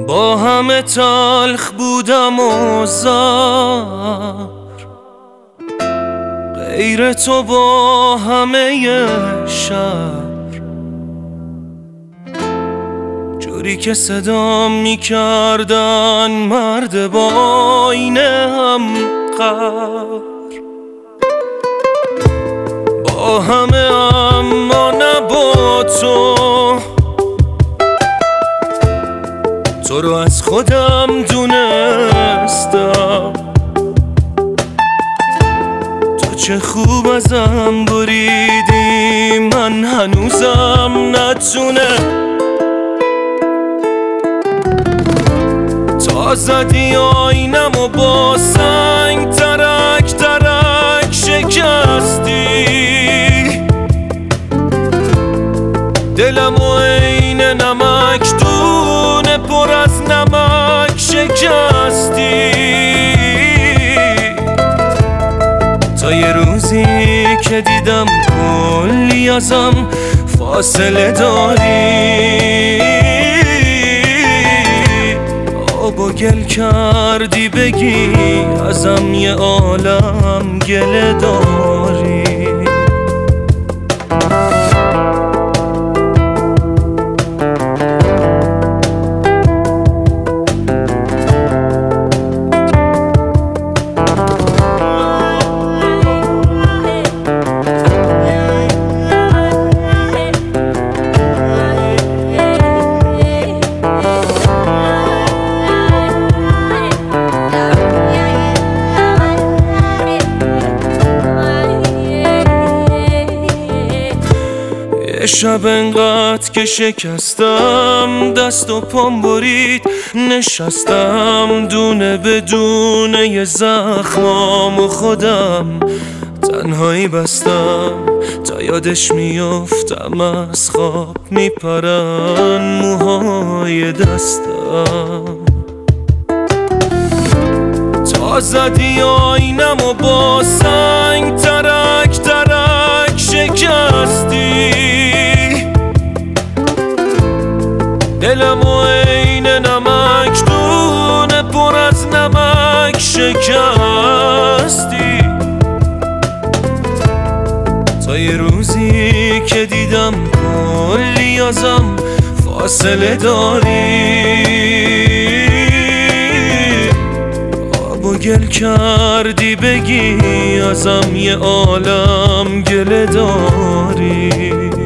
با همه تلخ بودم و زار، غیر تو با همه شهر، جوری که صدام میکردن مرد با آینه هم قهر. با همه اما نه با تو رو از خودم دونستم. تو چه خوب ازم بریدی، من هنوزم نتونه. تا زدی آینم و با سنگ ترک ترک شکستی، دلم و عین نمک دونه پر از نمک شکستی. تا یه روزی که دیدم کلی ازم فاصله داری، آب و گل کردی بگی ازم یه عالم گله داری. شب انقدر که شکستم، دست و پام برید نشستم، دونه به دونه ی زخمام و خودم تنهایی بستم. تا یادش میافتم از خواب میپرن موهای دستم. تا زدی آینم و با سنگ ترک ترک شکستی، دلم و عین نمک دونه پر از نمک شکستی. تا یه روزی که دیدم کلی ازم فاصله داری، آب و گل کردی بگی ازم یه عالم گله داری.